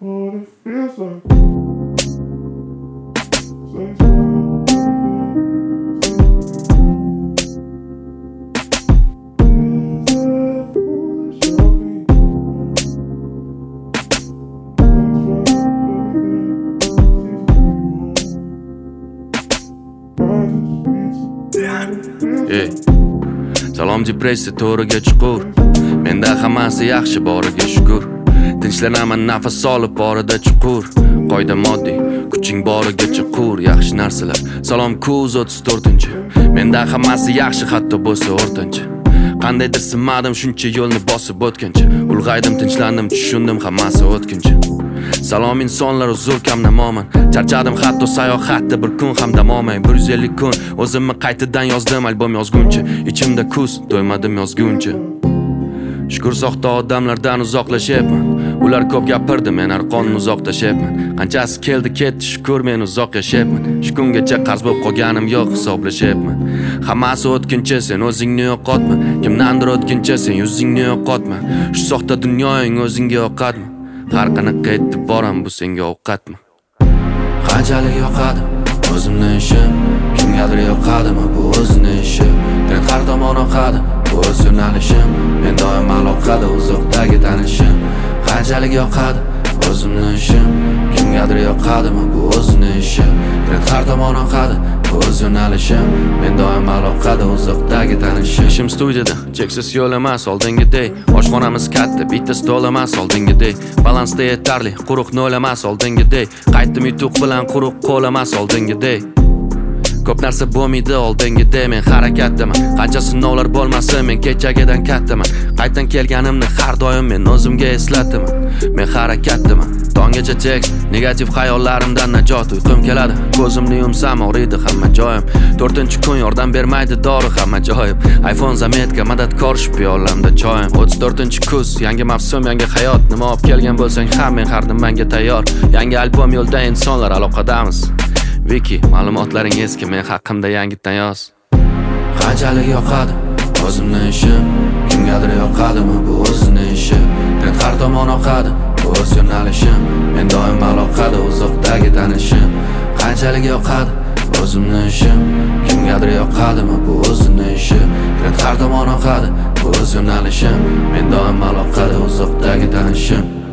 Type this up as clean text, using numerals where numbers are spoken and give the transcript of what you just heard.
But it feels like Salom depressiya to'riga chuqur. Menda hammasi yaxshi boriga shukr. Tinchlanaman nafas olib borida chuqur. Qoida moddiy, kuching borigacha qur. Yaxshi narsalar. Salom kuz 34. Menda hammasi yaxshi hatto bo'lsa o'rtancha. Qandaydir sinmadim shuncha yo'lni bosib o'tgancha. Ulg'aydim, tinchlandim, tushundim hammasi o'tkinchi. Salom insonlar uzr kam namoman. Charchadim hatto sayohatda bir kun ham dam olmay. 150 kun o'zimni qaytadan yozdim albom yozguncha. Ichimda kuz to'ymadim yozguncha. Shukr soxta odamlardan uzoqlashyapman. Ular ko'p gapirdi, men arqonni uzoq tashyapman. Qanchasi keldi ketdi, shukr men uzoq yashayapman. Shu kungacha qarz bo'lib qolganim yo'q, hisoblashyapman. Hammasi o'tkinchi, sen o'zingni yo'qotma. Kimdandir o'tkinchi, sen yuzingni yo'qotma. Shu soxta dunyoing o'zingga yoqadmi? Har qanaqa etib boram, bu senga ovqatmi? Qanchalik yoqadi o'zimni ishim, kimgadir yoqadimi bu o'zining ishi. Men har tomon oqadi bu o'z yo'nalishim, men doim aloqada uzoqdagi tanishim. Qanchalik yoqadi o'zimni ishim, kimgadir yoqadimi bu o'zining ishi. Men har tomon oqadi bu o'z yo'nalishim, men doim aloqada uzoqdagi tanishim. Ishim studiyada, cheksiz yo'l emas oldingidek. Oshxonamiz katta, bitta stol emas oldingidek. Balansda yetarli, quruq nol emas oldingidek. Qaytdim yutuq bilan quruq qo'l emas oldingidek. Ko'p narsa bo'lmaydi oldingidek, men harakatdaman. Qancha sinovlar bo'lmasin, men kechagidan kattaman. Qaytdan kelganimni har doim men o'zimga eslataman. Men harakatdaman. Tonggacha tekst, negativ xayollarimdan najot. Uyqum keladi, ko'zimni yumsam og'riydi hamma joyim. 4-kun yordam bermaydi dori hamma joyim. iPhone zametka madadkor shu piyolamda choyim. 34-kuz, yangi mavsum, yangi hayot. Nima olib kelgan bo'lsang ham men har nimaga tayyor. Yangi albom yo'lda, insonlar aloqadamiz. Wiki, ma'lumotlaring eski, men haqimda yangitdan yoz. Qanchalik yoqadi o'zimning ishim, kimgadir yoqadimi bu o'zining ishi. Men har tomon oqadi bu o'z yo'nalishim, men doim aloqada uzoqdagi tanishim. Qanchalik yoqadi o'zimning ishim, kimgadir yoqadimi bu o'zining ishi. Men har tomon oqadi bu o'z yo'nalishim, men doim aloqada uzoqdagi tanishim.